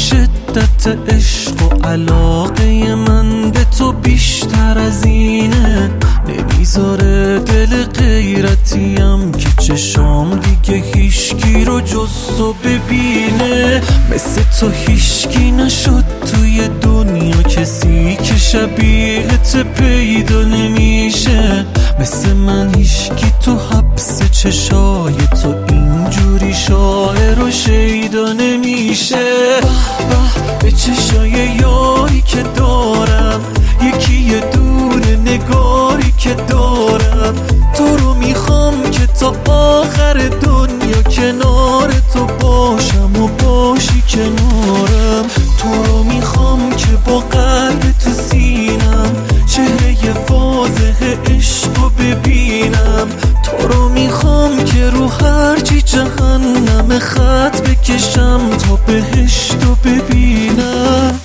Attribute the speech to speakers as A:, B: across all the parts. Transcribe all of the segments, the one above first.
A: شدت عشق و علاقه من به تو بیشتر از اینه. نمیذاره دل غیرتیم که چشام دیگه هیشکی رو جز تو ببینه. مثل تو هیشکی نشد توی دنیا، کسی که شبیهت پیدا نمیشه. مثل من هیشکی تو حبس چشای تو اینجوری شاعر و شیدا نمیشه. به چشای یاری که دارم، یکی یه دونه نگاری که دارم. تو رو میخوام که تا آخر دنیا کنار تو باشم و باشی کنارم. تو رو میخوام که با قلب تو سینم چهره واضح عشق رو ببینم. تو رو میخوام که رو هرچی جهنم خط بکشم تا بهشت رو ببینم.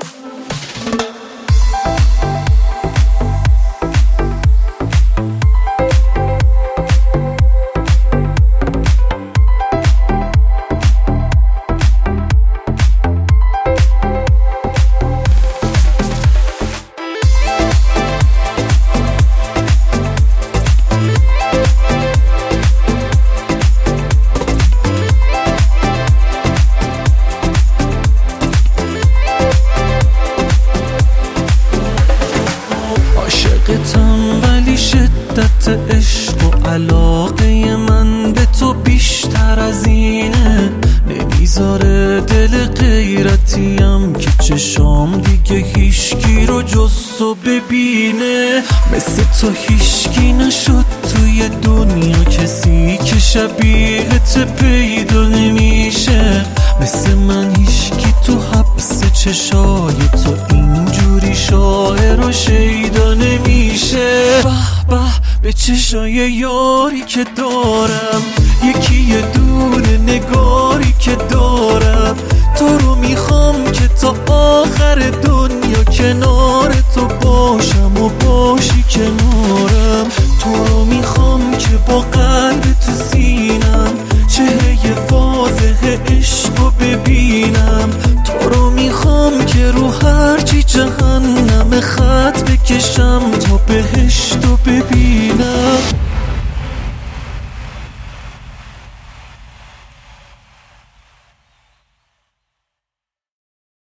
A: عاشقتم ولی شدت عشق و علاقه من به تو بیشتر از اینه. نمیذاره دل غیرتیم که چشام دیگه هیشکی رو جز تو ببینه. مثل تو هیشکی نشد توی دنیا، کسی که شبیهت پیدا نمیشه. مثل من هیشکی تو حبس چشای تو اینجوری شاعر و شیدا نمیشه. به به چشای یاری که دارم، یکی یه دونه نگاری که دارم. تو رو میخوام که تا آخر دنیا کنار تو باشم و باشی کنارم. تو رو میخوام که با قلب